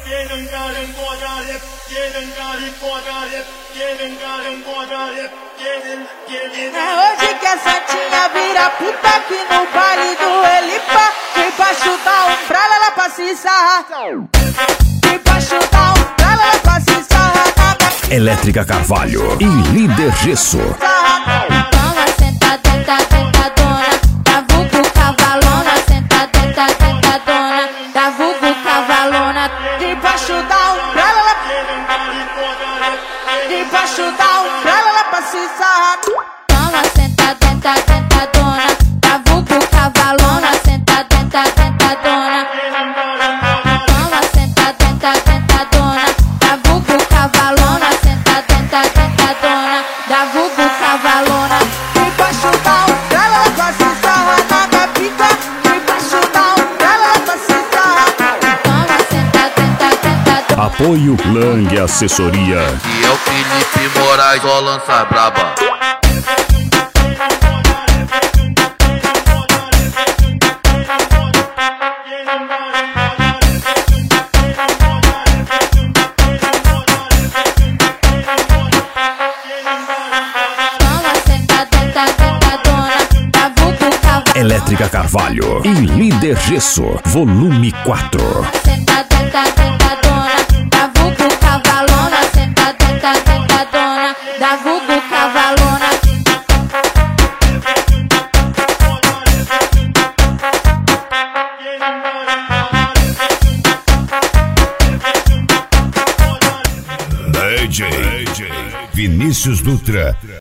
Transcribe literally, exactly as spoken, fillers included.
É hoje que a Santinha vira puta aqui no baile do Elipa. Debaixo da umbrella ela passa e sarra. Debaixo da umbrella ela passa e sarra. Elétrica Carvalho e Líder Gesso. Toma, senta, tenta, tentadona. Da vulgo cavalona. Senta, tenta, tentadona. Da vulgo cavalona. Debaixo da umbrella ela Debaixo da umbrella ela passa e sarra. Toma, senta, tenta, tentadona. Da vulgo cavalona. Senta, tenta, tentadona. Toma, senta, tenta, tentadona. Da vulgo cavalona. Senta, tenta, tentadona. Da vulgo cavalona. Debaixo da umbrella ela passa e sarra. Nada pica. Debaixo da umbrella ela passa e sarra. Toma, senta, tenta, tentadona. Apoio Lang Assessoria. E é o Felipe Moraes, só lança braba. Toma, senta, tenta, tentadona. Da vulgo cavalona. Elétrica Carvalho e Líder Gesso, volume quatro. Senta, tenta, tentadona. Da vulgo cavalona. Senta, tenta, tentadona. Da vulgo cavalona. D J Vinícius Dutra.